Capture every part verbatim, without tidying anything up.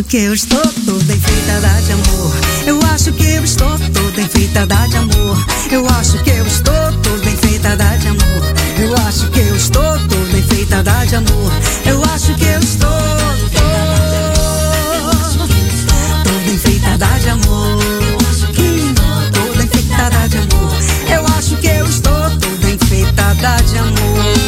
que eu estou toda enfeitada de amor. Eu acho que eu estou toda enfeitada de amor. Eu acho que eu estou toda enfeitada de amor. Eu acho que eu estou toda enfeitada de amor. Eu acho que eu estou toda enfeitada de amor. Toda enfeitada de amor. Eu acho que eu estou toda enfeitada de amor.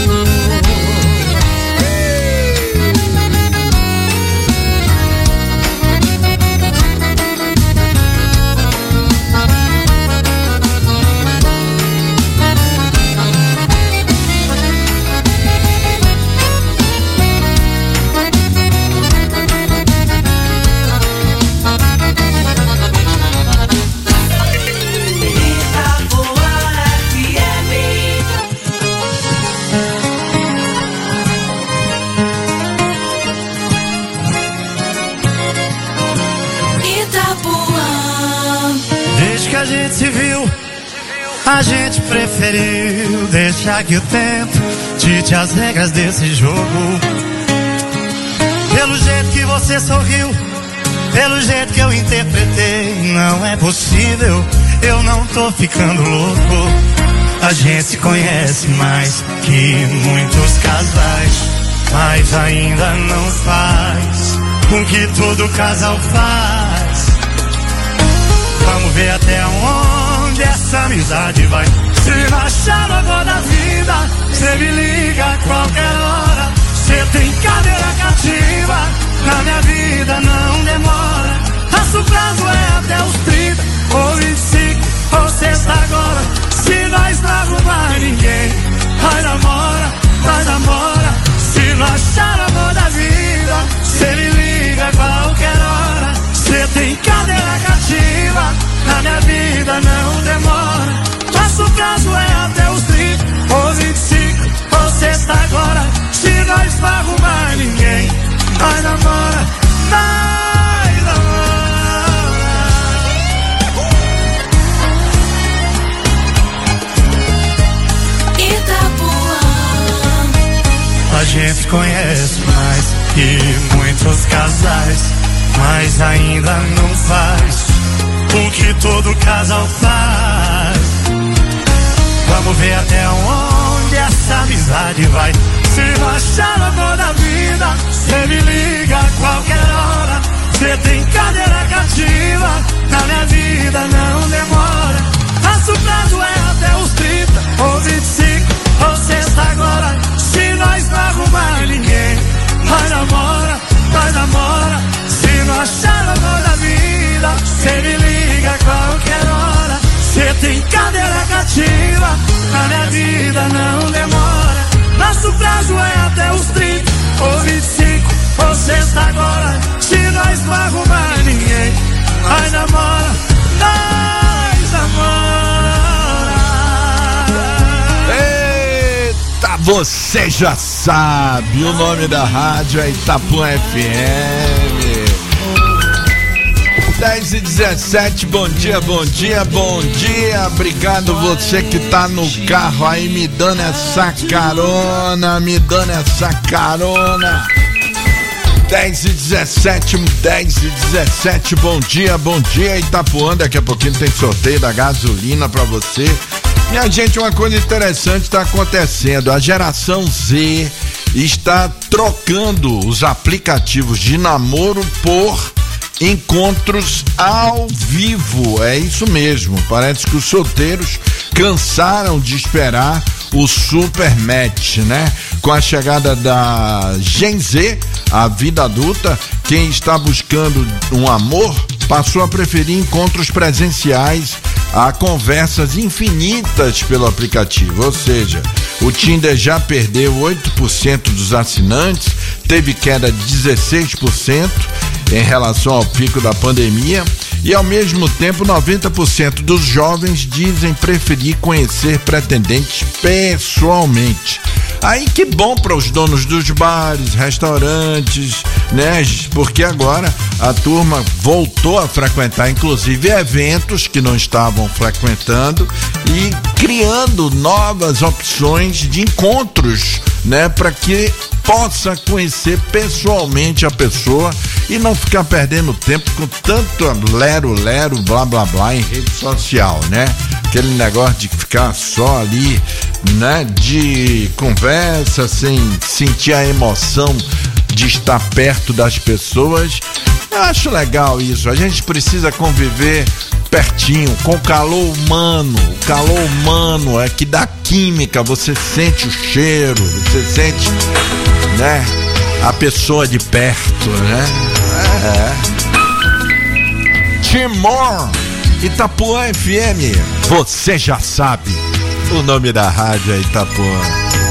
A gente preferiu deixar que o tempo dite as regras desse jogo. Pelo jeito que você sorriu, pelo jeito que eu interpretei, não é possível, eu não tô ficando louco. A gente se conhece mais que muitos casais, mas ainda não faz com que todo casal faz. Vamos ver até onde essa amizade vai. Se não achar o amor da vida, cê me liga a qualquer hora. Cê tem cadeira cativa, na minha vida não demora. Nosso prazo é até os trinta, ou vinte e cinco, ou sexta agora. Se nós não arrumar ninguém, vai namora, vai namora. Se não achar o amor da vida, cê me liga a qualquer hora. Cê tem cadeira cativa, na minha vida não demora. Nosso prazo é até os trinta, ou vinte e cinco, ou sexta agora. Se nós não arrumar ninguém, nós namora, nós namora. Itapuã. A gente conhece mais que muitos casais, mas ainda não faz o que todo casal faz. Vamos ver até onde essa amizade vai. Se não achar o amor da vida, cê me liga a qualquer hora. Cê tem cadeira cativa, na minha vida não demora. Nosso prazo é até os trinta, ou vinte e cinco, ou sexta agora. Se nós não arrumar ninguém, nós namora, nós namora. Se não achar o amor da vida, cê me liga a qualquer hora. Cê tem cadeira cativa, na minha vida não demora. Nosso prazo é até os trinta, ou vinte e cinco, ou sexta agora. Se nós não arrumar ninguém, nós namora, nós namora. Eita, você já sabe, o nome da rádio é Itapuã F M. dez e dezessete, bom dia, bom dia, bom dia. Obrigado você que tá no carro aí me dando essa carona, me dando essa carona. dez e dezessete, dez e dezessete, bom dia, bom dia Itapuã. Daqui a pouquinho tem sorteio da gasolina pra você. Minha gente, uma coisa interessante está acontecendo. A geração Z está trocando os aplicativos de namoro por encontros ao vivo. É isso mesmo, parece que os solteiros cansaram de esperar o super match, né? Com a chegada da Gen Z, a vida adulta, quem está buscando um amor passou a preferir encontros presenciais a conversas infinitas pelo aplicativo. Ou seja, o Tinder já perdeu oito por cento dos assinantes, teve queda de dezesseis por cento em relação ao pico da pandemia, e ao mesmo tempo noventa por cento dos jovens dizem preferir conhecer pretendentes pessoalmente. Aí que bom para os donos dos bares, restaurantes, né? Porque agora a turma voltou a frequentar, inclusive, eventos que não estavam frequentando e criando novas opções de encontros, né? Para que possa conhecer pessoalmente a pessoa e não ficar perdendo tempo com tanto lero, lero, blá, blá, blá em rede social, né? Aquele negócio de ficar só ali, né? De conversa, sem sentir a emoção de estar perto das pessoas. Eu acho legal isso. A gente precisa conviver pertinho, com calor humano. O calor humano é que dá química, você sente o cheiro, você sente, né, a pessoa de perto, né? É. Timor, Itapuã F M, você já sabe. O nome da rádio é Itapuã.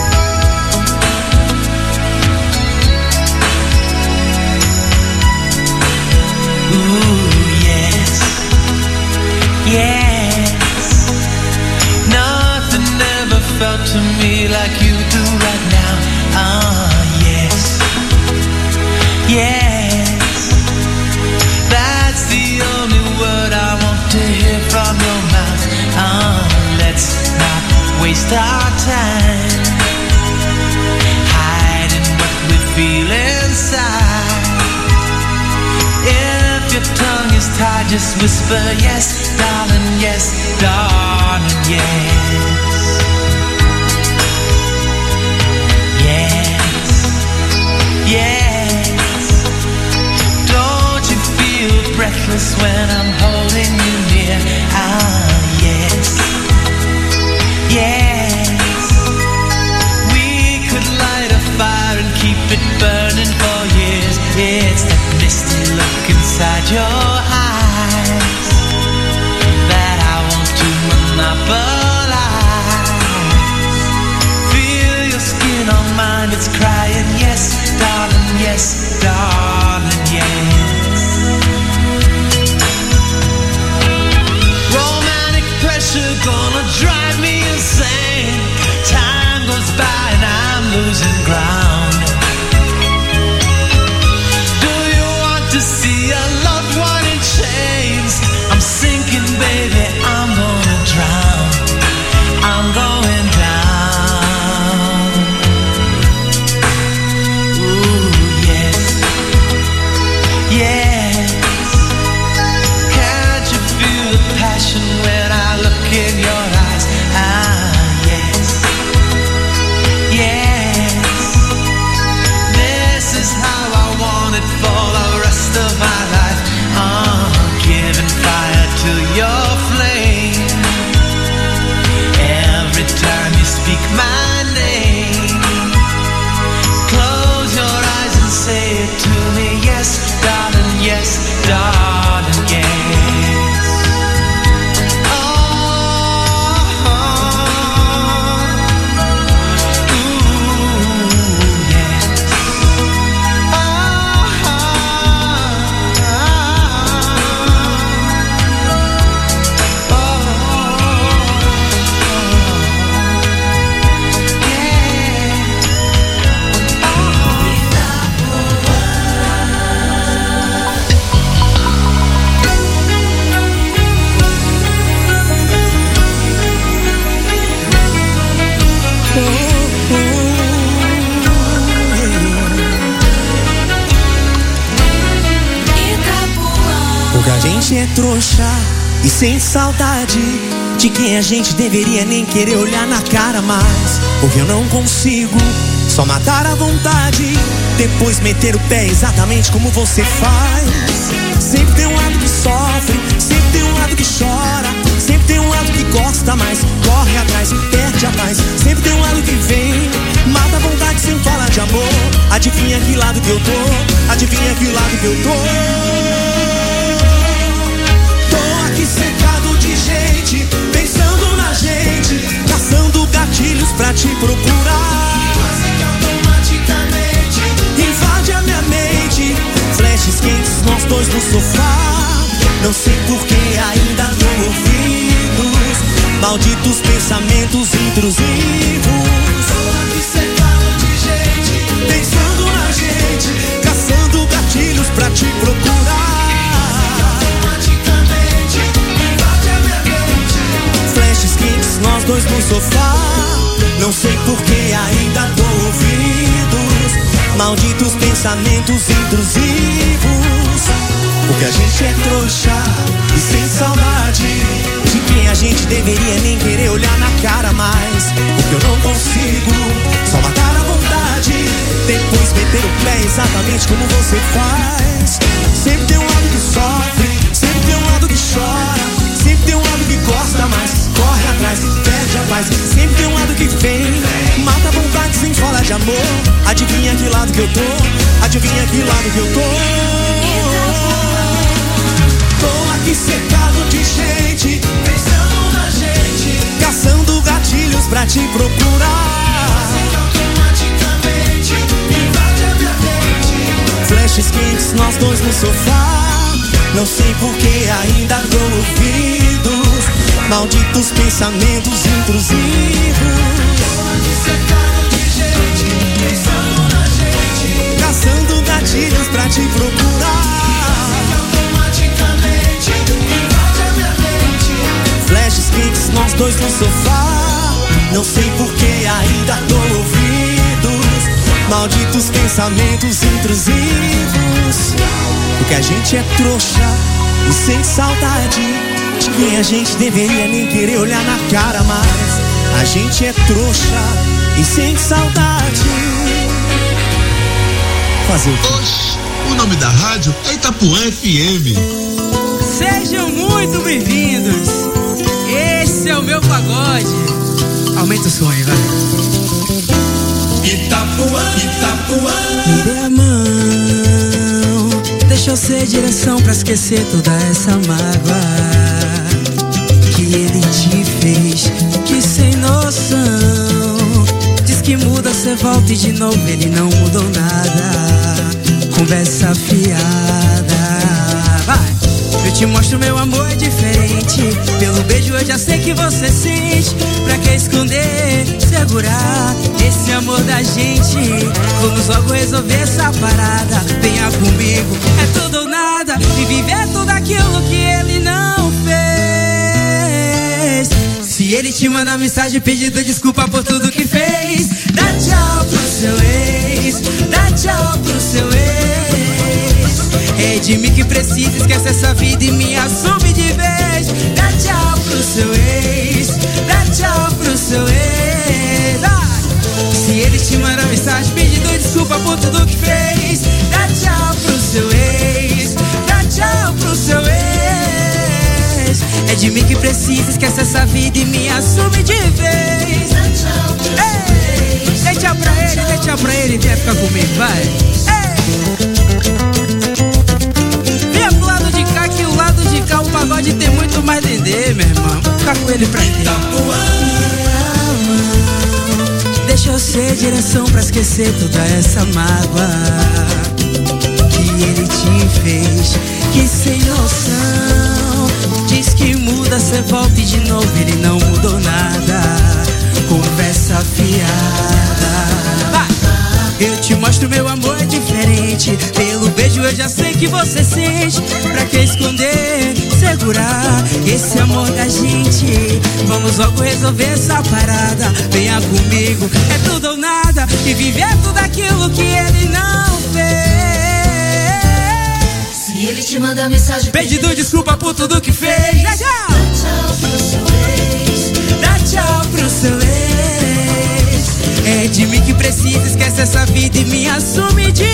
Yes, nothing ever felt to me like you do right now. Ah, yes, yes, that's the only word I want to hear from your mouth. Ah, let's not waste our time hiding what we feel inside. If your tongue is tied, just whisper yes, darling, yes, darling, yes. Yes, yes. Don't you feel breathless when I'm holding you near? Ah, yes, yes. We could light a fire and keep it burning for years. It's that misty look inside your eyes that I want to monopolize. Feel your skin on mine, it's crying, yes, darling, yes, darling, yes. Romantic pressure gonna drive me insane. Time goes by and I'm losing ground. To see a loved one in chains, I'm sinking, baby, I'm gonna drown, I'm going down. Ooh, yes, yes. Can't you feel the passion when I look in your eyes? Ah, yes, yes. This is how I want it for the rest of my life. I'm giving fire to your flame. Every time you speak my name, close your eyes and say it to me. Yes, darling, yes, darling, yes. Oh, ooh, yes. Pouca gente é trouxa e sente saudade de quem a gente deveria nem querer olhar na cara mais. Porque eu não consigo só matar a vontade, depois meter o pé exatamente como você faz. Sempre tem um lado que sofre, sempre tem um lado que chora, sempre tem um lado que gosta mais, corre atrás, perde a paz. Sempre tem um lado que vem, mata a vontade sem falar de amor. Adivinha que lado que eu tô, adivinha que lado que eu tô. Cercado de gente, pensando na gente, caçando gatilhos pra te procurar. Quase que automaticamente invade a minha mente, flashes quentes, nós dois no sofá. Não sei por que ainda dou ouvidos, malditos pensamentos intrusivos. Tô aqui cercado de gente, pensando na gente, caçando gatilhos pra te procurar. Nós dois no sofá, não sei por que ainda dou ouvidos, malditos pensamentos intrusivos. Porque a gente é trouxa e sem saudade de quem a gente deveria nem querer olhar na cara mais. Porque eu não consigo só matar a vontade, depois meter o pé exatamente como você faz. Sempre tem um lado que sofre, sempre tem um lado que chora, sempre tem um lado que gosta mais, corre atrás, perde a paz. Sempre tem um lado que vem, mata a vontade sem falar de amor. Adivinha que lado que eu tô, adivinha que lado que eu tô. Tô aqui cercado de gente, pensando na gente, caçando gatilhos pra te procurar. Automaticamente invade a minha mente. Flashes quentes, nós dois no sofá. Não sei por que ainda dou ouvidos, malditos pensamentos intrusivos. Tô aqui cercado de gente, pensando na gente, caçando gatilhos pra te procurar. Flashes quentes, nós dois no sofá. Não sei por que ainda dou ouvidos, malditos pensamentos intrusivos. Porque a gente é trouxa e sem saudade de quem a gente deveria nem querer olhar na cara mais. A gente é trouxa e sem saudade. Fazer o quê? Oxi, o nome da rádio é Itapuã F M. Sejam muito bem-vindos. Esse é o meu pagode. Aumenta o som aí, vai. Itapuã, Itapuã. Me dê a mão, deixa eu ser direção pra esquecer toda essa mágoa que ele te fez, que sem noção. Diz que muda, cê volta e de novo ele não mudou nada. Conversa fiada. Vai! Eu te mostro meu amor é diferente. Pelo beijo eu já sei que você sente. Pra que esconder, segurar esse amor da gente? Vamos logo resolver essa parada. Venha comigo, é tudo ou nada. E viver tudo aquilo que ele não fez. Se ele te mandar mensagem pedindo desculpa por tudo que fez, dá tchau pro seu ex, dá tchau pro seu ex. É de mim que precisa, esquece essa vida e me assume de vez. Dá tchau pro seu ex, dá tchau pro seu ex. Ah! Se ele te mandar mensagem pedindo desculpa por tudo que fez, dá tchau pro seu ex, dá tchau pro seu ex. É de mim que precisa, esquece essa vida e me assume de vez. Dá tchau pro seu ex. Dê tchau pra ele, dê tchau pra ele e vem ficar comigo, vai. Ei! Que o lado de cá o pagode tem muito mais dendê, meu irmão. Vou ficar com ele pra quê? Deixa eu ser direção pra esquecer toda essa mágoa que ele te fez, que sem noção. Diz que muda, cê volta e de novo ele não mudou nada. Conversa fiada. Vai! Eu te mostro meu amor é diferente. Pelo beijo eu já sei que você sente. Pra que esconder, segurar esse amor da gente? Vamos logo resolver essa parada. Venha comigo, é tudo ou nada. E viver tudo aquilo que ele não fez. Se ele te mandar mensagem pedindo desculpa por tudo que fez, dá tchau. Dá tchau pro seu ex, dá tchau pro seu ex. É de mim que precisa, esquece essa vida e me assume de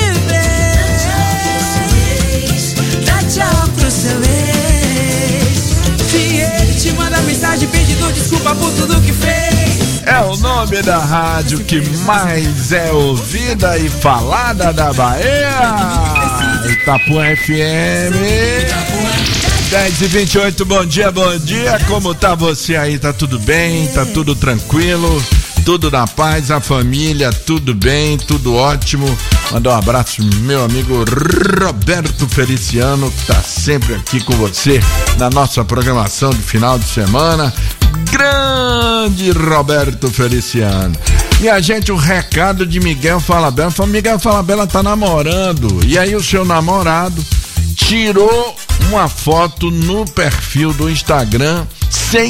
vez. Dá tchau pro seu ex. Se ele te manda mensagem pedindo desculpa por tudo que fez. É o nome da rádio que mais é ouvida e falada da Bahia. Itapuã F M. dez e vinte e oito, bom dia, bom dia. Como tá você aí? Tá tudo bem? Tá tudo tranquilo? Tudo na paz, a família, tudo bem, tudo ótimo. Mandar um abraço meu amigo Roberto Feliciano, que tá sempre aqui com você na nossa programação de final de semana. Grande Roberto Feliciano. Minha gente, o recado de Miguel Falabella. Miguel Falabella tá namorando. E aí o seu namorado tirou uma foto no perfil do Instagram sem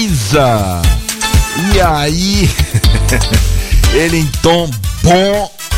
camisa. E aí, ele em tom bom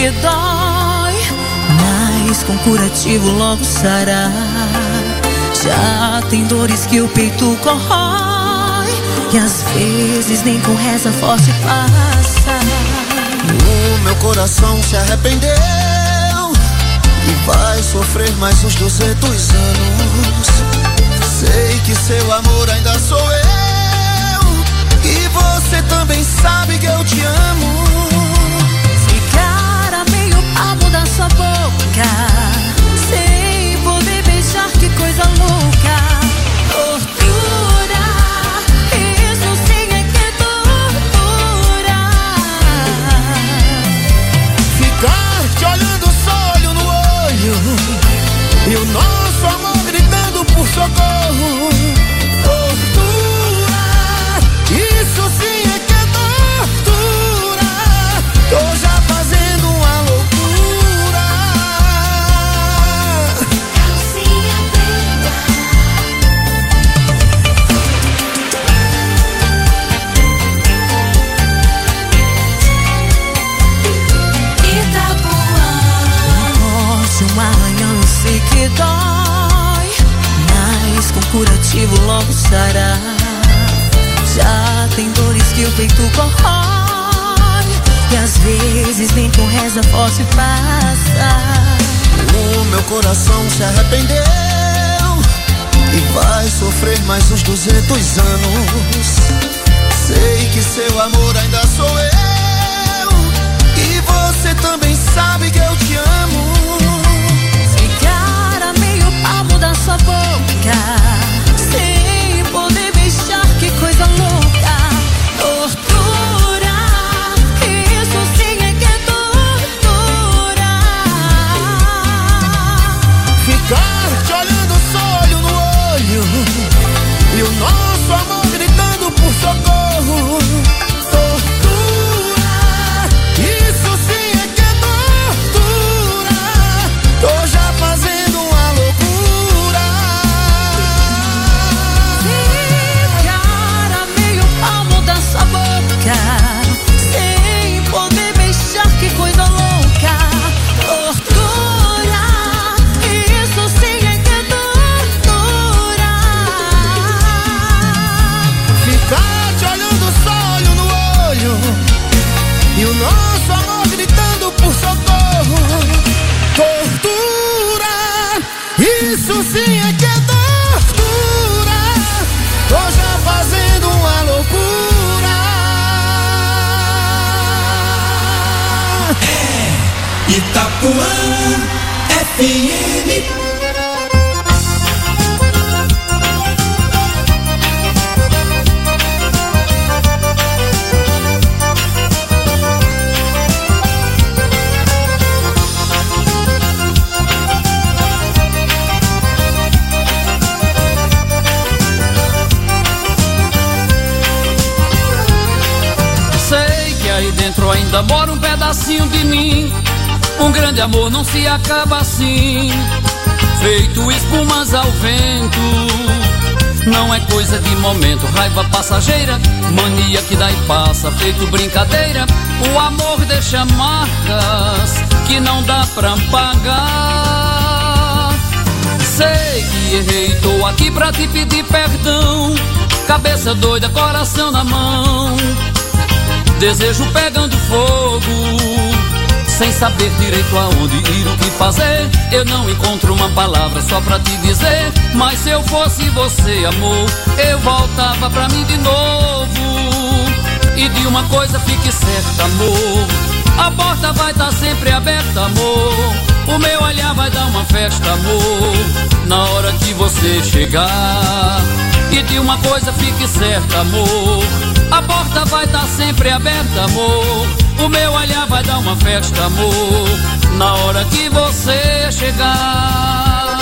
que dói, mas com curativo logo sará. Já tem dores que o peito corrói, e às vezes nem com reza forte passa. O meu coração se arrependeu e vai sofrer mais uns duzentos anos. Sei que seu amor ainda sou eu, e você também sabe que eu te amo. Ficar a meio palmo da sua boca, sem poder beijar, que coisa louca. Tortura, isso sim é que é tortura. Ficar te olhando só olho no olho, e o nosso amor gritando por socorro. Tortura, isso sim é que é tortura. Tô já fazendo uma loucura. Calcinha preta. Itapuã. Morte, um arranhão, eu sei que dói, mas com curativo logo sará. Já tem dores que o peito corrói, e às vezes nem com reza forte passa. O meu coração se arrependeu e vai sofrer mais uns duzentos anos. Sei que seu amor ainda sou eu, e você também sabe que eu te amo. Ficar a meio palmo da sua boca, sem poder beijar, que coisa louca. Tortura, isso sim é que é tortura. Ficar te olhando só olho no olho, e o nosso amor gritando por socorro. Tortura, isso sim é que é tortura. Tô já fazendo uma loucura. Ficar a meio palmo da sua boca, sem poder beijar, que coisa louca. Tortura, isso sim é que é tortura. Ficar te olhando só olho no olho, e o nosso amor gritando por socorro. Tortura, isso sim é que é tortura. Tô já fazendo uma loucura. Itapuã F M. Sei que aí dentro ainda mora um pedacinho de mim. Um grande amor não se acaba assim, feito espumas ao vento. Não é coisa de momento, raiva passageira, mania que dá e passa, feito brincadeira. O amor deixa marcas que não dá pra pagar. Sei que errei, tô aqui pra te pedir perdão. Cabeça doida, coração na mão, desejo pegando fogo, sem saber direito aonde ir, o que fazer. Eu não encontro uma palavra só pra te dizer, mas se eu fosse você, amor, eu voltava pra mim de novo. E de uma coisa fique certa, amor, a porta vai estar sempre aberta, amor. O meu olhar vai dar uma festa, amor, na hora que você chegar. E de uma coisa fique certa, amor, a porta vai estar sempre aberta, amor. O meu olhar vai dar uma festa, amor, na hora que você chegar.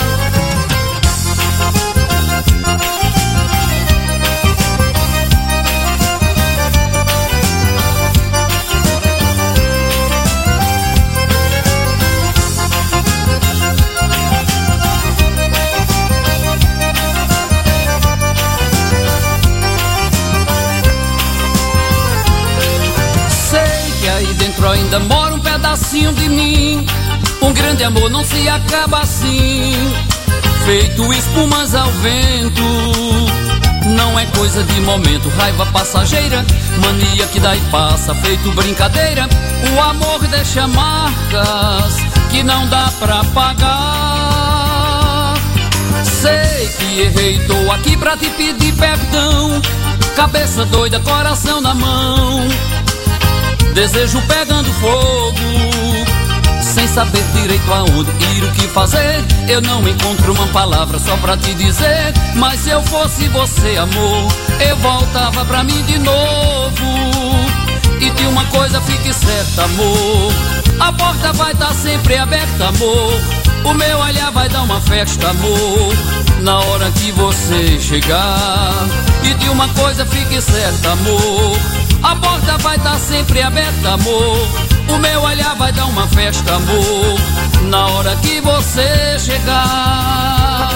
dentro ainda mora um pedacinho de mim. Um grande amor não se acaba assim, feito espumas ao vento. Não é coisa de momento, raiva passageira, mania que dá e passa, feito brincadeira. O amor deixa marcas que não dá pra pagar. Sei que errei, tô aqui pra te pedir perdão. Cabeça doida, coração na mão, desejo pegando fogo, sem saber direito aonde ir, o que fazer. Eu não encontro uma palavra só pra te dizer, mas se eu fosse você, amor, eu voltava pra mim de novo. E de uma coisa fique certa, amor, a porta vai estar sempre aberta, amor. O meu olhar vai dar uma festa, amor, na hora que você chegar. E de uma coisa fique certa, amor, a porta vai estar sempre aberta, amor. O meu olhar vai dar uma festa, amor, na hora que você chegar.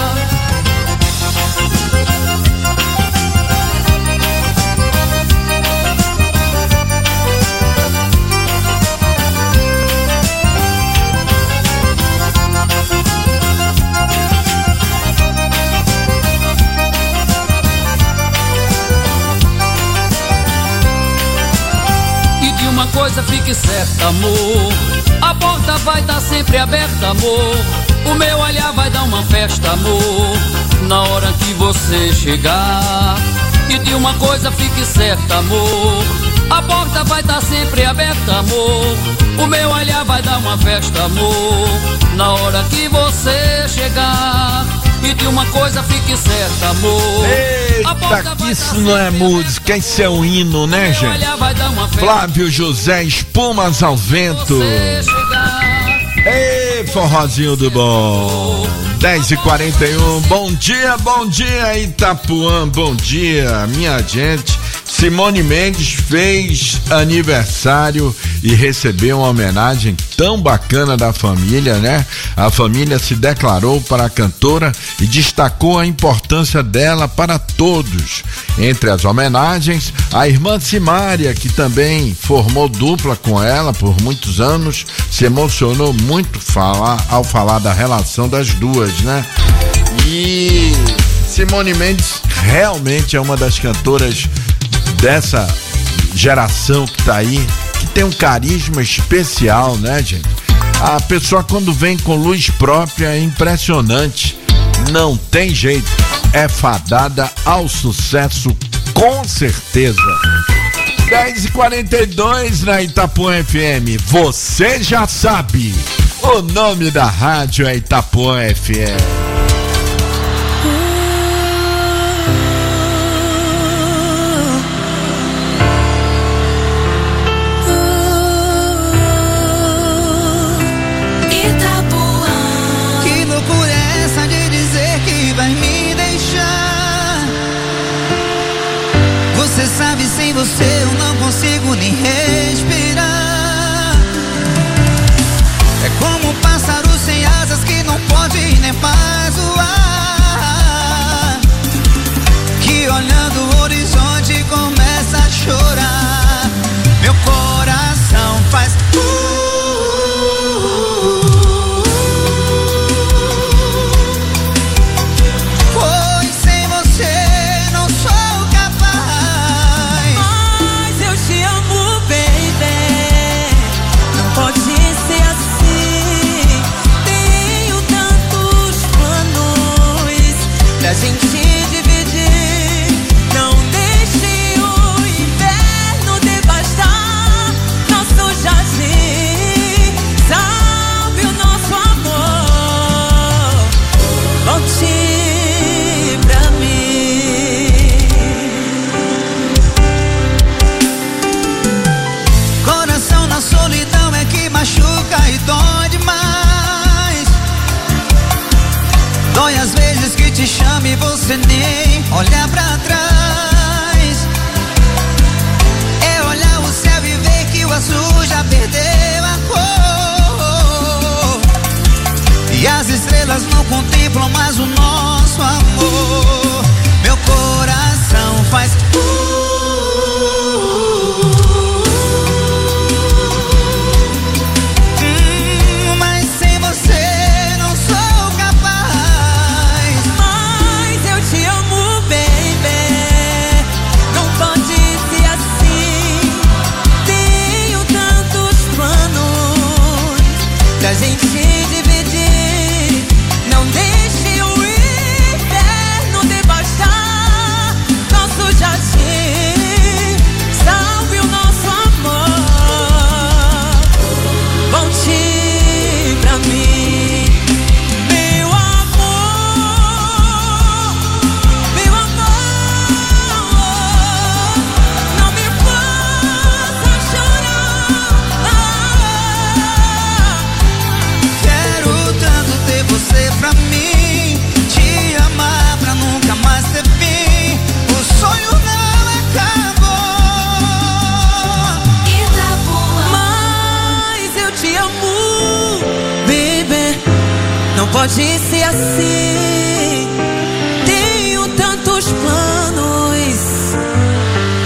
Uma coisa fique certa, amor, a porta vai estar sempre aberta, amor. O meu olhar vai dar uma festa, amor, na hora que você chegar. E de uma coisa fique certa, amor, a porta vai estar sempre aberta, amor. O meu olhar vai dar uma festa, amor, na hora que você chegar. E de uma coisa fique certa, amor. Eita, que isso não é música, isso é um hino, né, gente? Flávio José, Espumas ao Vento. Ei, forrozinho do bom. dez e quarenta e um, bom dia, bom dia, Itapuã, bom dia, minha gente. Simone Mendes fez aniversário e recebeu uma homenagem tão bacana da família, né? A família se declarou para a cantora e destacou a importância dela para todos. Entre as homenagens, a irmã Simária, que também formou dupla com ela por muitos anos, se emocionou muito falar, ao falar da relação das duas, né? E Simone Mendes realmente é uma das cantoras dessa geração que tá aí, que tem um carisma especial, né, gente? A pessoa quando vem com luz própria é impressionante, não tem jeito, é fadada ao sucesso com certeza. dez e quarenta e dois na Itapuã F M, você já sabe, o nome da rádio é Itapuã F M. Você sabe, sem você eu não consigo nem respirar. É como um pássaro sem asas que não pode nem mais voar, que olhando o horizonte começa a chorar. Meu coração faz uh, pra gente dividir. Não deixe o inverno devastar nosso jardim. Salve o nosso amor, volte pra mim. Coração na solidão é que machuca e dói demais. Dói às vezes que te chama e você nem olha pra trás. É olhar o céu e ver que o azul já perdeu a cor, e as estrelas não contemplam mais o nosso amor. Meu coração faz uh,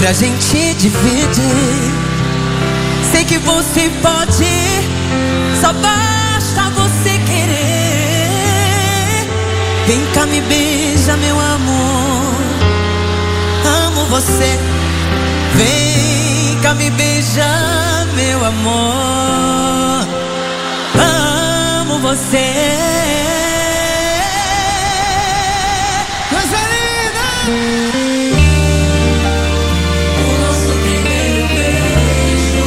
pra gente dividir. Sei que você pode, só basta você querer. Vem cá, me beija, meu amor. Amo você. Vem cá, me beija, meu amor. Amo você. Coisa linda! O nosso primeiro beijo.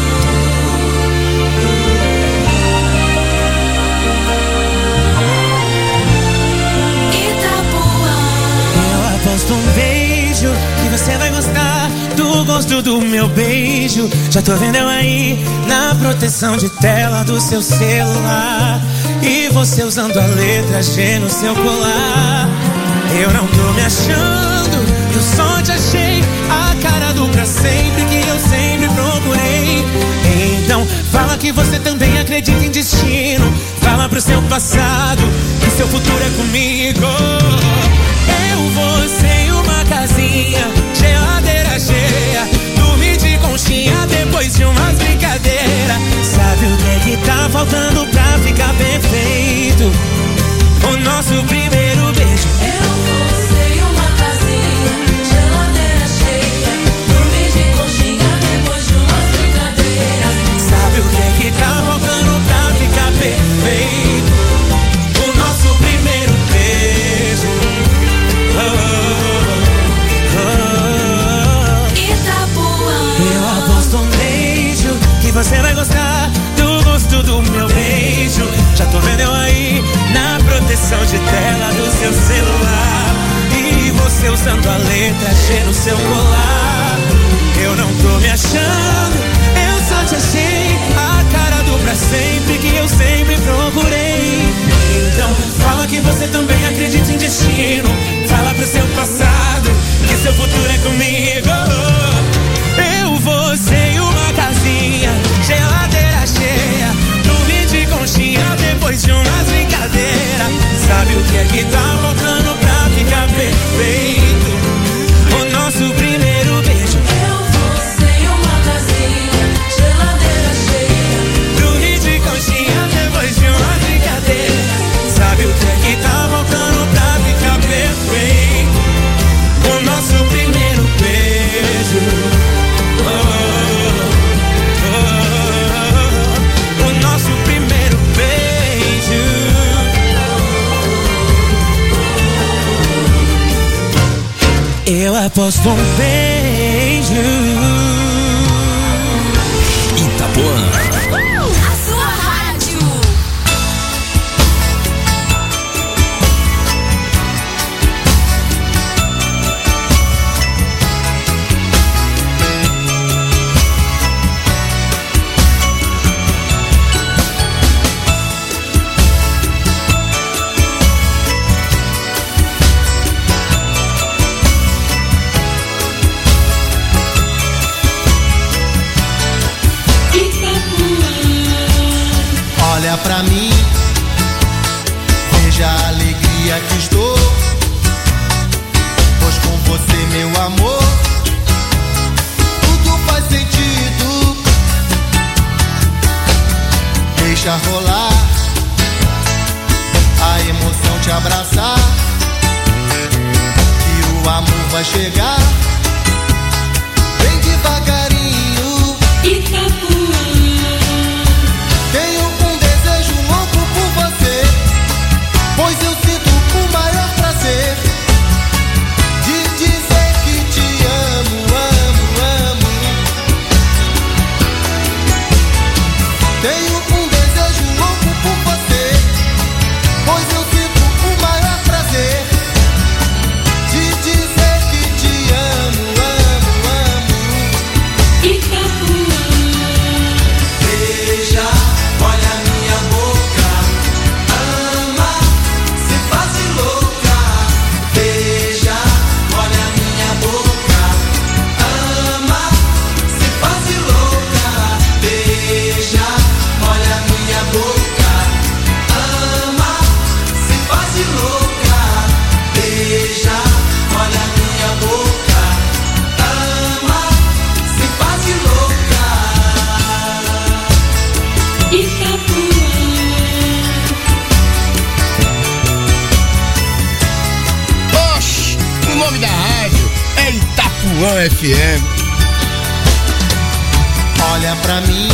Itapuã. Eu aposto um beijo que você vai gostar do gosto do meu beijo. Já tô vendo eu aí na proteção de tela do seu celular, e você usando a letra G no seu colar. Eu não tô me achando, eu só te achei a cara do pra sempre que eu sempre procurei. Então fala que você também acredita em destino. Fala pro seu passado que seu futuro é comigo. Eu, você e uma casinha, geladeira cheia, dormir de conchinha depois de umas brincadeiras. Sabe o que é que tá faltando pra ficar perfeito? O nosso primeiro beijo. Eu, você e uma casinha, geladeira cheia, dormir de conchinha depois de umas brincadeiras. Sabe o que é que tá faltando pra ficar perfeito? O nosso primeiro beijo. Oh, oh, oh. Itapuã. Eu aposto um beijo que você vai gostar do gosto do meu beijo. Já tô vendo eu aí na proteção de tela do seu celular, e você usando a letra G no seu colar. Eu não tô me achando, eu só te achei a cara do pra sempre que eu sempre procurei. Então fala que você também acredita em destino. Fala pro seu passado que seu futuro é comigo. Eu, você e uma casinha, geladeira cheia, dormir de conchinha depois de umas brincadeiras. Sabe o que é que tá faltando pra ficar perfeito? O nosso primeiro beijo. Eu, você e uma casinha, geladeira cheia, dormir de conchinha depois de umas brincadeiras. Sabe o que é que tá faltando pra ficar perfeito? O nosso primeiro beijo. Oh, oh, oh, oh. O nosso primeiro beijo. Eu aposto um beijo. Itapuã. a sua rádio. Olha pra mim, veja a alegria que estou, pois com você, meu amor, tudo faz sentido. Deixa rolar a emoção te abraçar, que o amor vai chegar bem devagarinho. Tenho um desejo louco por você, pois eu sinto o maior prazer de dizer que te amo, amo, amo. Tenho um desejo louco por você, pois eu sinto o maior prazer de dizer que te amo, amo, amo. nome da rádio é Itapuã F M. Olha pra mim,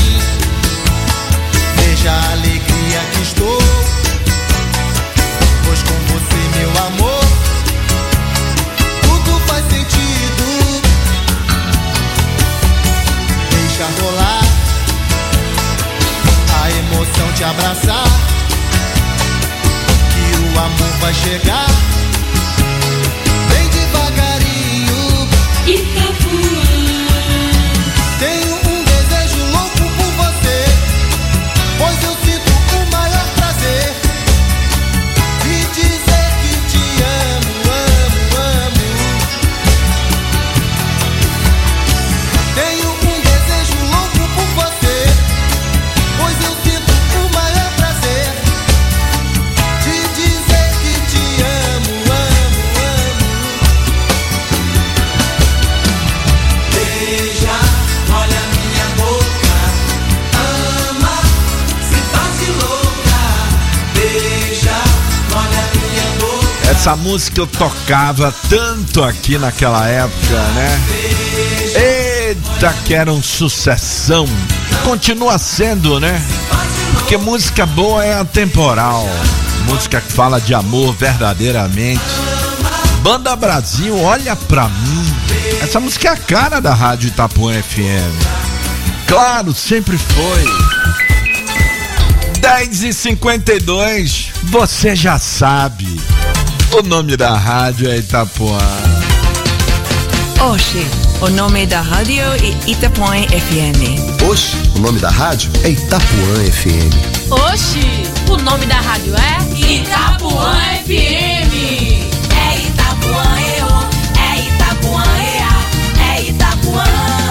veja a alegria que estou, pois com você, meu amor, tudo faz sentido. Deixa rolar a emoção te abraçar, que o amor vai chegar bem devagarinho. Itapuã. Tenho um desejo louco por você, pois eu sinto o maior prazer de dizer que te amo, amo, amo. Tenho um desejo louco por você, pois eu sinto o maior prazer de dizer que te amo, amo, amo. Beija, olha minha boca, ama, se faz de louca. Beija, olha minha boca. Essa música eu tocava tanto aqui naquela época, né? Eita, que era um sucessão. Continua sendo, né? Porque música boa é atemporal. Música que fala de amor verdadeiramente. Banda Brasil, olha pra mim. Essa música é a cara da Rádio Itapuã F M. Claro, sempre foi. dez e cinquenta e dois, você já sabe. O nome da rádio é Itapuã. Oxe, o nome da rádio é Itapuã F M. Oxe, o nome da rádio é Itapuã F M. Oxi, o nome da rádio é Itapuã F M. É Itapuã, eu, é Itapuã, ea, é Itapuã.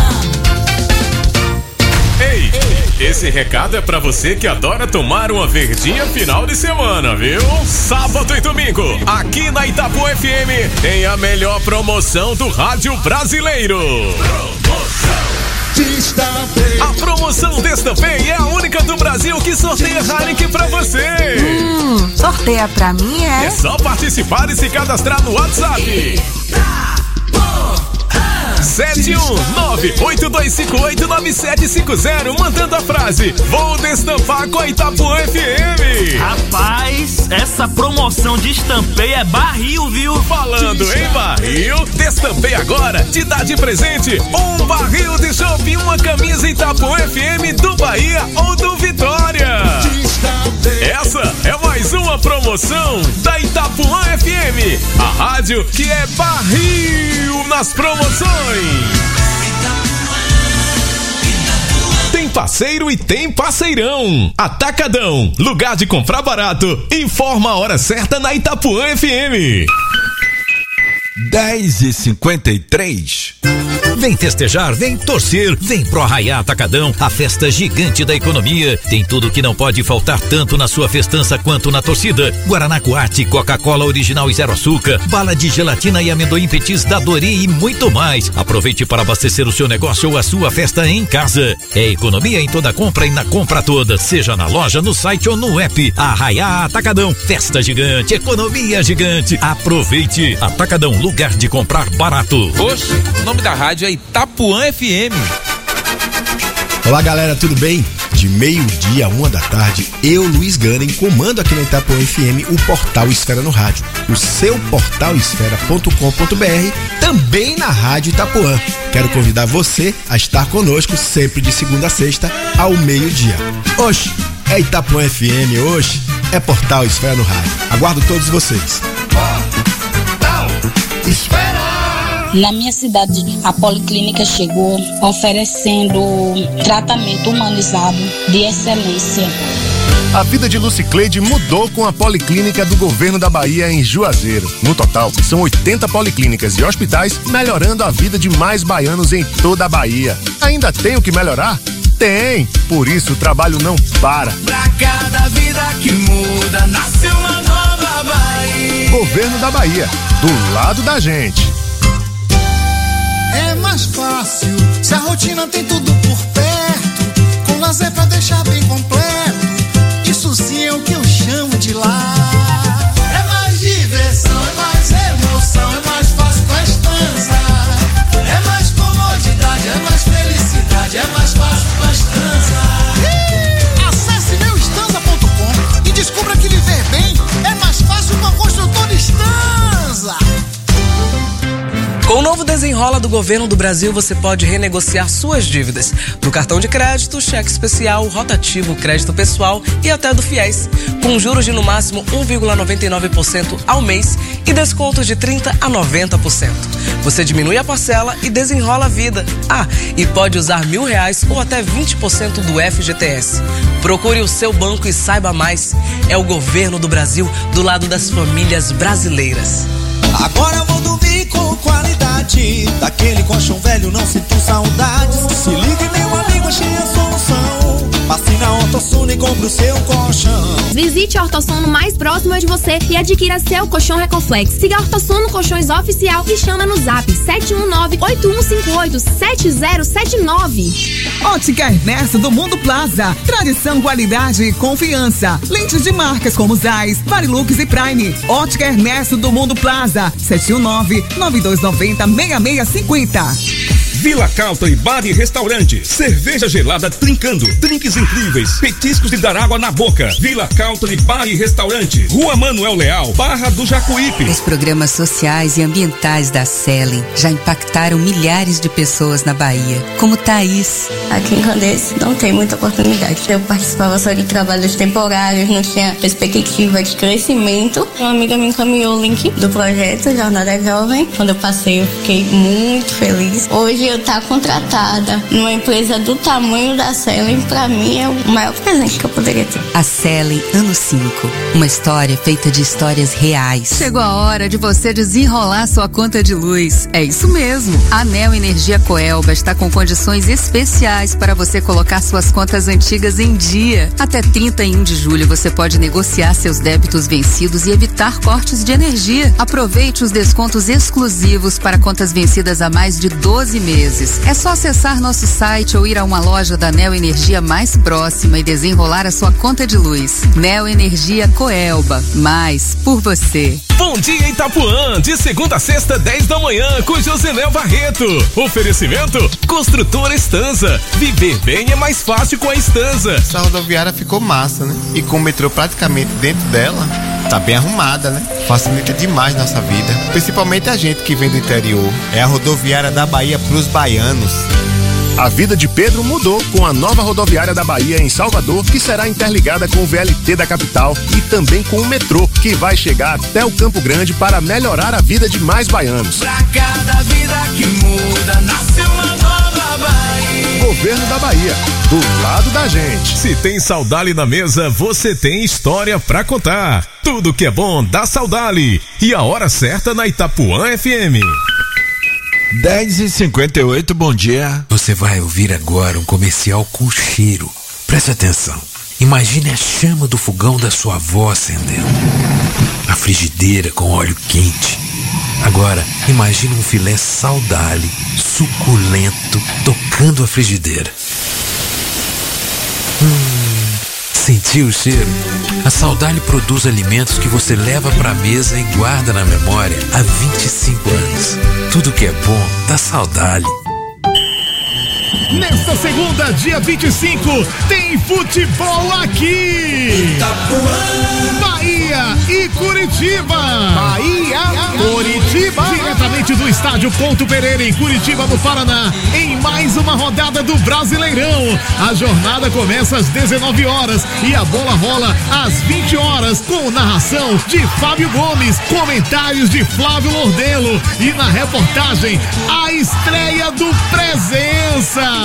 Ei, esse recado é pra você que adora tomar uma verdinha final de semana, viu? Sábado e domingo, aqui na Itapuã F M, tem a melhor promoção do rádio brasileiro. A promoção Destampei é a única do Brasil que sorteia Heineken pra você. Hum, sorteia pra mim, é? É só participar e se cadastrar no WhatsApp. sete um nove oito dois cinco oito nove sete cinco zero, mandando a frase: vou destampar com a Itapuã F M. Rapaz, essa promoção de Destampei é barril, viu? Falando em barril, Destampei agora te dá de presente um barril de chopp e uma camisa Itapuã F M do Bahia ou do Vitória. Essa é mais uma promoção da Itapuã F M, a rádio que é barril nas promoções. Tem parceiro e tem parceirão. Atacadão, lugar de comprar barato. Informa a hora certa na Itapuã F M. dez e cinquenta e três. Vem festejar, vem torcer, vem pro Arraiá Atacadão, a festa gigante da economia. Tem tudo que não pode faltar tanto na sua festança quanto na torcida. Guaraná Coate, Coca-Cola original e zero açúcar, bala de gelatina e amendoim petis da Dori e muito mais. Aproveite para abastecer o seu negócio ou a sua festa em casa. É economia em toda compra e na compra toda, seja na loja, no site ou no app. Arraiá Atacadão, festa gigante, economia gigante. Aproveite. Atacadão, lugar de comprar barato. Oxe, o nome da rádio é Itapuã F M. Olá galera, tudo bem? De meio-dia a uma da tarde, eu, Luiz Ganem, comando aqui na Itapuã F M o Portal Esfera no Rádio, o seu portal esfera ponto com ponto b r, também na Rádio Itapuã. Quero convidar você a estar conosco sempre de segunda a sexta ao meio-dia. Oxe, é Itapuã F M, oxe, é Portal Esfera no Rádio. Aguardo todos vocês. Portal Esfera! Na minha cidade, a Policlínica chegou oferecendo tratamento humanizado de excelência. A vida de Lucicleide mudou com a Policlínica do Governo da Bahia em Juazeiro. No total, são oitenta policlínicas e hospitais melhorando a vida de mais baianos em toda a Bahia. Ainda tem o que melhorar? Tem! Por isso o trabalho não para. Pra cada vida que muda, nasce uma nova Bahia. Governo da Bahia, do lado da gente. É mais fácil se a rotina tem tudo por perto, com lazer pra deixar bem completo. Isso sim é o que eu chamo de lar. É mais diversão, é mais emoção, é mais fácil com Com o novo Desenrola do Governo do Brasil, você pode renegociar suas dívidas do cartão de crédito, cheque especial, rotativo, crédito pessoal e até do Fiéis, com juros de no máximo um vírgula noventa e nove por cento ao mês e descontos de trinta a noventa por cento. Você diminui a parcela e desenrola a vida. Ah, e pode usar mil reais ou até vinte por cento do F G T S. Procure o seu banco e saiba mais. É o Governo do Brasil do lado das famílias brasileiras. Agora eu vou dormir com qualidade. Daquele colchão velho não sinto saudades. Se liga, meu amigo, achei a solução. Passe na Ortosono e compre o seu colchão. Visite a Ortosono mais próxima de você e adquira seu colchão Recoflex. Siga a Ortosono Colchões Oficial e chama no zap sete um nove, oito um cinco oito, sete zero sete nove. Ótica Ernesto do Mundo Plaza. Tradição, qualidade e confiança. Lentes de marcas como Zeiss, Varilux e Prime. Ótica Ernesto do Mundo Plaza. sete um nove, nove dois nove zero, seis seis cinco zero. Vila Country Bar e Restaurante. Cerveja gelada trincando. Drinks incríveis. Petiscos de dar água na boca. Vila Country Bar e Restaurante. Rua Manuel Leal, Barra do Jacuípe. Os programas sociais e ambientais da Selen já impactaram milhares de pessoas na Bahia, como Thaís. Aqui em Candeias não tem muita oportunidade. Eu participava só de trabalhos temporários, não tinha perspectiva de crescimento. Uma amiga me encaminhou o link do projeto Jornada Jovem. Quando eu passei, eu fiquei muito feliz. Hoje eu estar contratada numa empresa do tamanho da Selen, pra mim é o maior presente que eu poderia ter. A Selen Ano cinco, uma história feita de histórias reais. Chegou a hora de você desenrolar sua conta de luz. É isso mesmo. A Neo Energia Coelba está com condições especiais para você colocar suas contas antigas em dia. Até trinta e um de julho você pode negociar seus débitos vencidos e evitar cortes de energia. Aproveite os descontos exclusivos para contas vencidas há mais de doze meses. É só acessar nosso site ou ir a uma loja da Neo Energia mais próxima e desenrolar a sua conta de luz. Neo Energia Coelba, mais por você. Bom dia Itapuã, de segunda a sexta, dez da manhã, com Joseléo Barreto. Oferecimento, Construtora Estanza. Viver bem é mais fácil com a Estanza. Essa rodoviária ficou massa, né? E com o metrô praticamente dentro dela, tá bem arrumada, né? Facilita demais nossa vida, principalmente a gente que vem do interior. É a rodoviária da Bahia pros baianos. A vida de Pedro mudou com a nova rodoviária da Bahia em Salvador, que será interligada com o V L T da capital e também com o metrô, que vai chegar até o Campo Grande para melhorar a vida de mais baianos. Pra cada vida que muda, nasce uma nova Bahia. Governo da Bahia, do lado da gente. Se tem Saudale na mesa, você tem história pra contar. Tudo que é bom dá Saudale. E a hora certa na Itapuã F M. dez e cinquenta e oito, bom dia. Você vai ouvir agora um comercial com cheiro. Preste atenção. Imagine a chama do fogão da sua avó acendendo. A frigideira com óleo quente. Agora, imagine um filé Saudale, suculento, tocando a frigideira. Hum, sentiu o cheiro? A Saudale produz alimentos que você leva pra mesa e guarda na memória há vinte e cinco anos. Tudo que é bom dá Saudale. Nesta segunda, dia vinte e cinco, tem futebol aqui. Itapuã, Bahia e Curitiba. Bahia, Curitiba. Diretamente do estádio Ponto Pereira, em Curitiba, no Paraná, em mais uma rodada do Brasileirão. A jornada começa às dezenove horas e a bola rola às vinte horas, com narração de Fábio Gomes, comentários de Flávio Lordelo e na reportagem a estreia do Presença.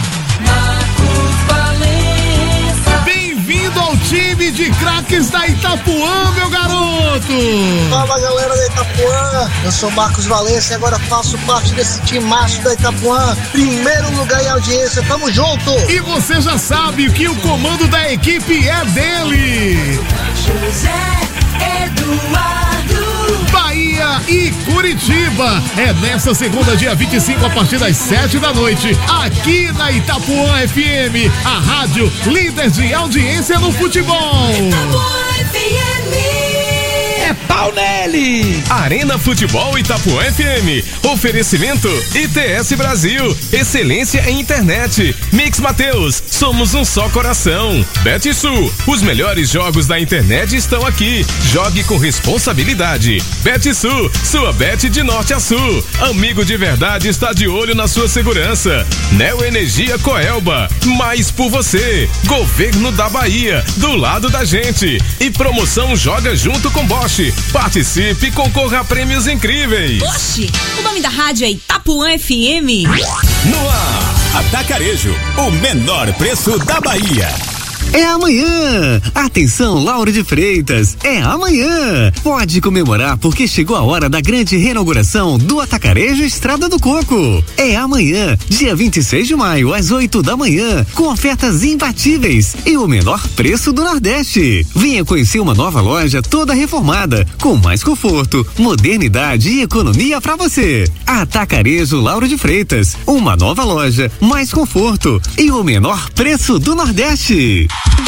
Bem-vindo ao time de craques da Itapuã, meu garoto! Fala, galera da Itapuã, eu sou Marcos Valença e agora faço parte desse time macho da Itapuã. Primeiro lugar em audiência, tamo junto! E você já sabe que o comando da equipe é dele! José Eduardo! Bahia e Curitiba. É nessa segunda, dia vinte e cinco, a partir das sete da noite, aqui na Itapuã F M, a rádio líder de audiência no futebol. Itapuã F M. É pau pau nele! Arena Futebol Itapuã F M. Oferecimento I T S Brasil. Excelência em internet. Mix Mateus. Somos um só coração. BetSul. Os melhores jogos da internet estão aqui. Jogue com responsabilidade. BetSul. Sua bet de norte a sul. Amigo de verdade está de olho na sua segurança. Neo Energia Coelba. Mais por você. Governo da Bahia. Do lado da gente. E promoção Joga Junto com Bosch. Participe e concorra a prêmios incríveis. Oxi, o nome da rádio é Itapuã F M. No ar, Atacarejo, o menor preço da Bahia. É amanhã! Atenção, Lauro de Freitas, é amanhã! Pode comemorar porque chegou a hora da grande reinauguração do Atacarejo Estrada do Coco. É amanhã, dia vinte e seis de maio, às oito da manhã, com ofertas imbatíveis e o menor preço do Nordeste. Venha conhecer uma nova loja toda reformada, com mais conforto, modernidade e economia pra você. Atacarejo Lauro de Freitas, uma nova loja, mais conforto e o menor preço do Nordeste.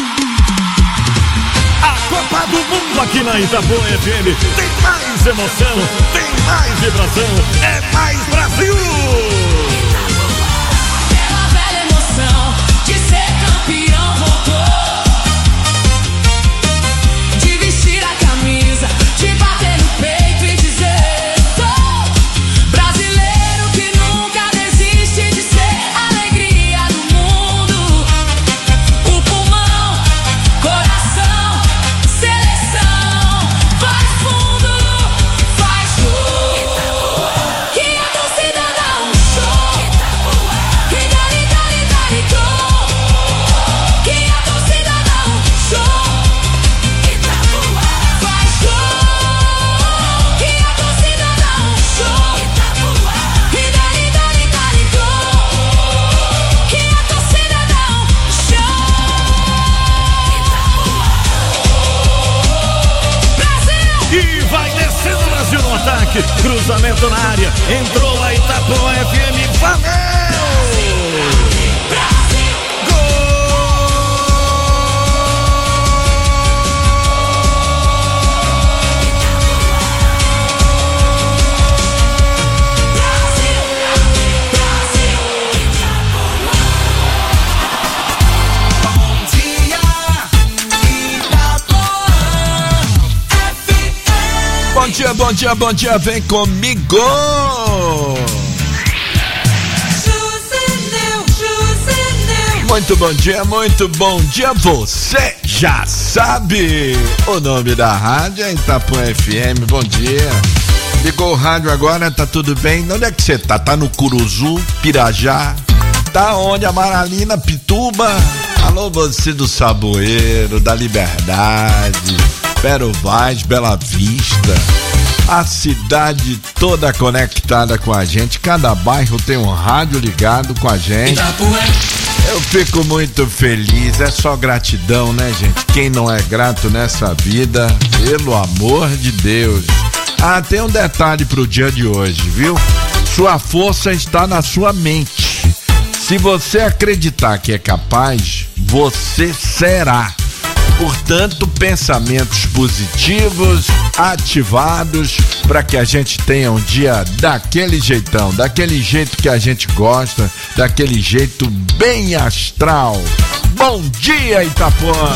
A Copa do Mundo aqui na Itapuã F M tem mais emoção, tem mais vibração, é mais Brasil! Aquela velha emoção de ser campeão voltou, de vestir a camisa, de bater no peito e dizer: sou brasileiro que nunca desiste de ser alegria do mundo. O pulmão, coração, seleção, faz fundo, faz gol. Que a torcida dá um show. E dali, dali, dali, gol. Que a torcida dá um show. Faz gol. Que a torcida dá um show. E dali, dali, dali, gol. Que a torcida dá um show. E vai descendo o Brasil no ataque, cruzamento na área, entrou a Itapuã F M, valeu! Bom dia, bom dia, bom dia, vem comigo! Muito bom dia, muito bom dia, você já sabe! O nome da rádio é Itapuã F M, bom dia! Ligou o rádio agora, tá tudo bem? Onde é que você tá? Tá no Curuzu, Pirajá? Tá onde? Amaralina, Pituba? Alô, você do Saboeiro, da Liberdade, Pero Vaz, Bela Vista, a cidade toda conectada com a gente, cada bairro tem um rádio ligado com a gente. Eu fico muito feliz, é só gratidão, né, gente? Quem não é grato nessa vida, pelo amor de Deus. Ah, tem um detalhe pro dia de hoje, viu? Sua força está na sua mente. Se você acreditar que é capaz, você será. Portanto, pensamentos positivos, ativados, para que a gente tenha um dia daquele jeitão, daquele jeito que a gente gosta, daquele jeito bem astral. Bom dia, Itapuã!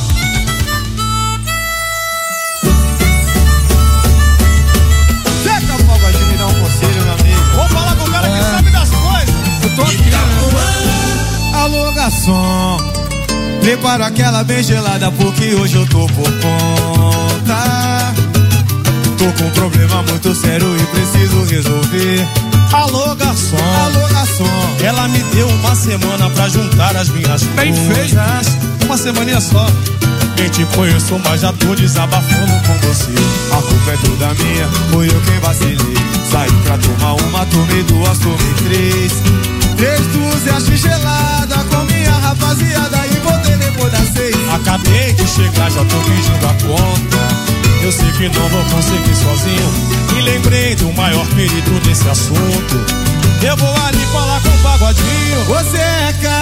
Zeca Pagodinho, me dá um conselho, meu amigo. Vou falar com o cara que sabe das coisas. Eu tô aqui. Alô, garçom. Prepara aquela bem gelada porque hoje eu tô por conta. Tô com um problema muito sério e preciso resolver. Alô, garçom, alô, garçom. Ela me deu uma semana pra juntar as minhas bem coisas. Uma semaninha só. Nem te conheço, mas já tô desabafando com você. A culpa é toda minha, foi eu quem vacilei. Saí pra tomar uma, tomei duas, tomei três. Três dúzias gelada com minha rapaziada e voltei depois das seis. Acabei de chegar, já tô pedindo a conta. Eu sei que não vou conseguir sozinho. E lembrei do maior perigo desse assunto. Eu vou ali falar com o Pagodinho. Ô Zeca,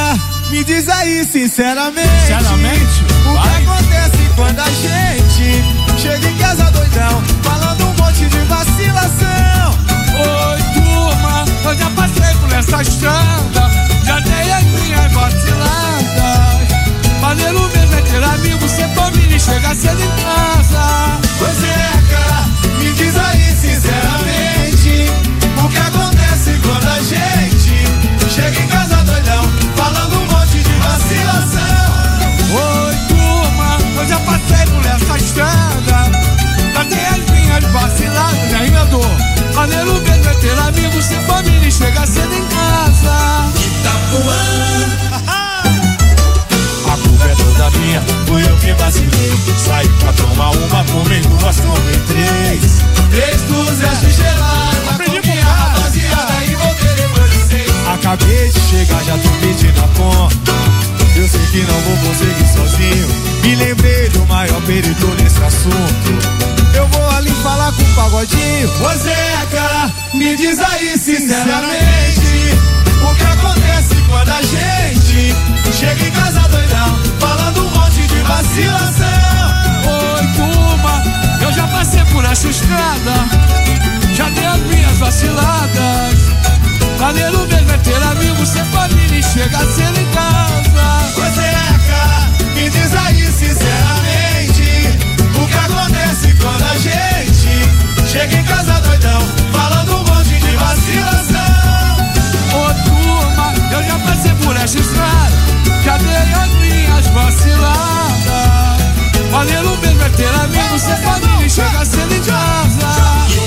me diz aí sinceramente, Sinceramente? o Vai. que acontece quando a gente chega em casa doidão, falando um monte de vacilação? Oi, turma, eu já passei por essa estrada, já dei as minhas vaciladas. Maneiro mesmo é ter amigo, ser família e chegar cedo em casa. Pois é, cara, me diz aí sinceramente, o que acontece quando a gente chega em casa doidão, falando um monte de vacilação? Oi, turma, eu já passei por essa estrada, já dei as minhas vaciladas, né, rimador? Maneiro mesmo é ter amigo, ser família e chegar cedo em casa. Itapuã, a culpa é toda minha, fui eu que vacilei. Saí pra tomar uma, comi duas, tomei três. Três dúzias de gelada, comi a rapaziada e voltei depois de seis. Acabei de chegar, já tô pedindo a conta. Eu sei que não vou conseguir sozinho. Me lembrei do maior perito nesse assunto. Eu vou ali falar com o Pagodinho. Ô Zeca, me diz aí sinceramente, o que acontece quando a gente chega em casa doidão, falando um monte de vacilação? Oi, turma, eu já passei por essa estrada, já dei as minhas vaciladas. Maneiro mesmo é ter amigo, ser família e chegar cedo em casa. Ô Zeca, me diz aí sinceramente, o que acontece quando a gente chega em casa doidão, falando um monte de vacilação? Ô turma, eu já passei por essa estrada, já dei as minhas vaciladas. Maneiro mesmo é ter amigo, ser família e chegar cedo em casa.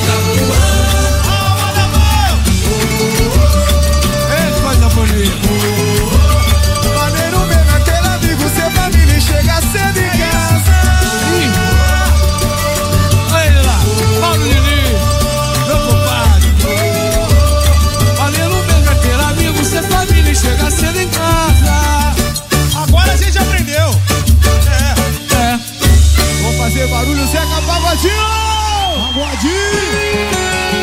Ei, coisa bonita. Maneiro mesmo é ter amigo, ser família e chegar cedo em casa. Olha ele lá, Paulo Diniz, meu compadre. Maneiro mesmo é ter amigo, ser família e chegar cedo em casa. Agora a gente aprendeu. É, é. Vamos fazer barulho, Zeca Pagodinho. Pagodinho.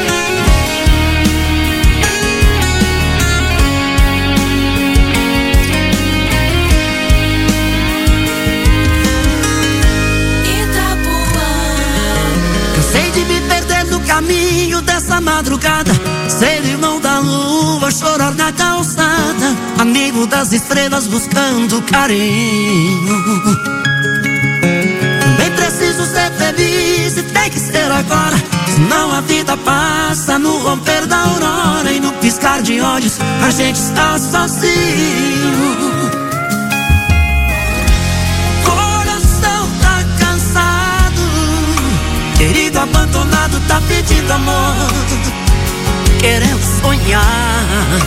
Cansei de me perder no caminho dessa madrugada, ser irmão da lua, chorar na calçada, amigo das estrelas buscando carinho. Também preciso ser feliz e tem que ser agora, senão a vida passa no romper da aurora e no piscar de olhos a gente está sozinho. Querido abandonado tá pedindo amor, querendo sonhar.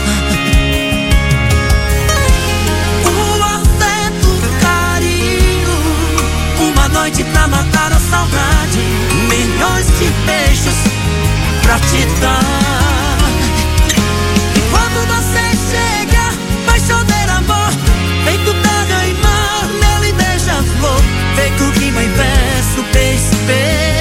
O afeto, o carinho, uma noite pra matar a saudade, milhões de beijos pra te dar. E quando você chega, vai chover amor, feito terra e mar, mel e beija-flor, feito rima e verso, beijo, beijo.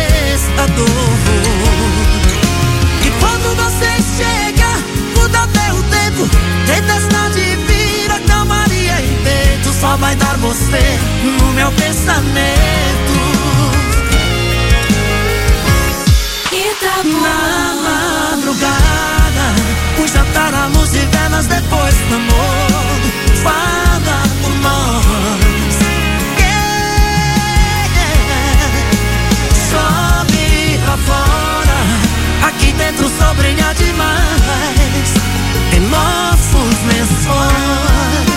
E quando você chega, muda até o tempo, tempestade vira calmaria e vento, só vai dar você no meu pensamento. Na madrugada, o jantar, a luz e velas depois do amor, fala por nós. Fora, aqui dentro só brilha demais em nossos lençóis.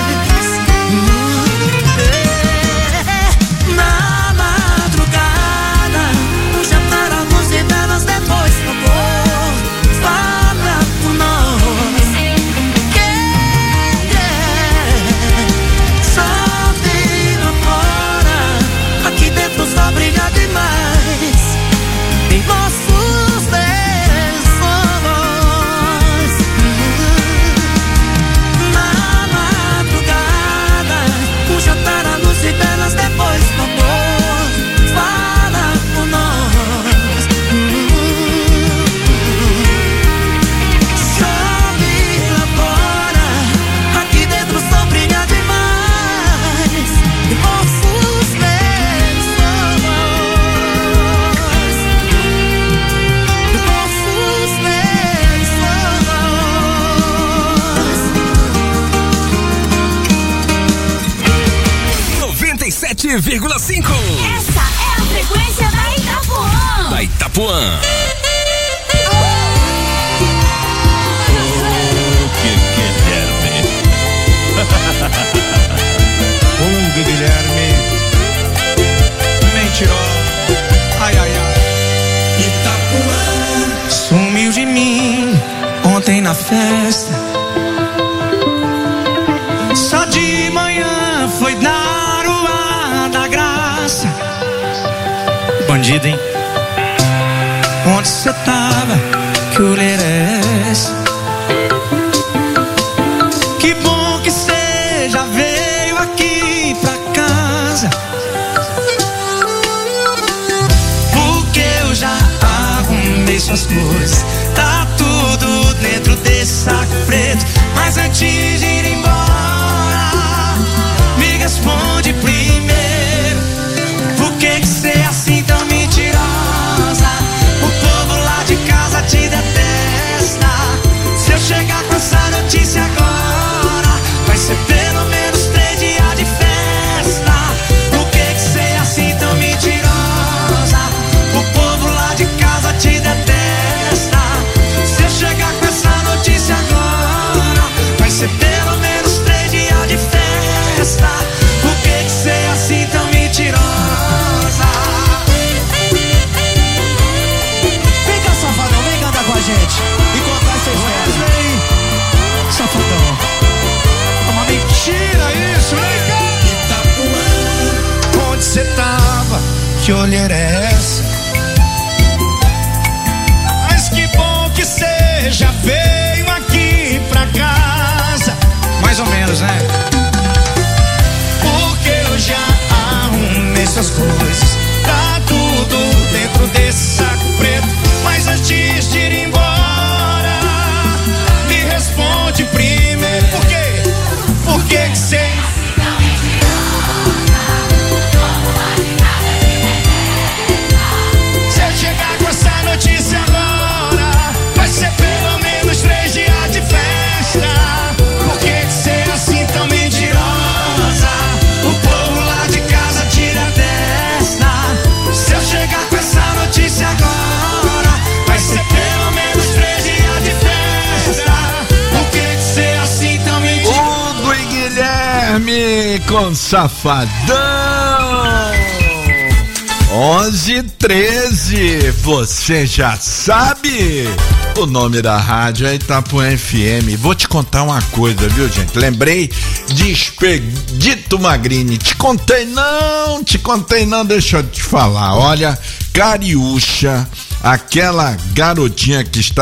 É, na madrugada, o jantar, a luz e velas depois do amor, fala por nós. Yeah, yeah. sete vírgula cinco. Essa é a frequência da Itapuã. Da Itapuã. O Guilherme mentirou. Ai, ai, ai. Itapuã sumiu de mim ontem na festa. Só de manhã foi dar o ar da graça. Bandido, hein? Onde cê tava? Que olheira é essa? Que bom que cê já veio aqui pra casa, porque eu já arrumei suas coisas. Tá tudo dentro desse saco preto. Mas antes de ir embora, me responde primeiro: por que que cê é assim tão mentirosa? O povo lá de casa te detesta. Se eu chegar com essa notícia agora, vai ser pelo menos três dias de festa. Por que que cê é assim tão mentirosa? O povo lá de casa te detesta. Se eu chegar com essa notícia agora, vai ser pelo menos três dias de festa. Por que que cê é assim tão mentirosa? Vem cá, safadão, vem cantar com a gente e contar essa história. Vem, safadão. É uma mentira isso, vem cá. Itapuã, onde cê tava? Que olheira é essa? Mas que bom que cê já veio aqui pra casa. Mais ou menos, né? Porque eu já arrumei suas coisas. Tá tudo dentro desse saco preto. Mas antes de ir embora, me responde primeiro: por quê? Por que que cê... Se eu chegar com essa notícia agora, vai ser pelo menos três dias de festa. Por que que cê é assim tão mentirosa? O povo lá de casa tira a testa. Se eu chegar com essa notícia agora, vai ser pelo menos três dias de festa. Por que que cê é assim tão mentirosa? Hugo e Guilherme com Safadão. onze e treze, você já sabe? O nome da rádio é Itapuã F M. Vou te contar uma coisa, viu, gente? Lembrei de Expedito Magrini. Te contei não, te contei não, deixa eu te falar. Olha, Cariúcha, aquela garotinha que está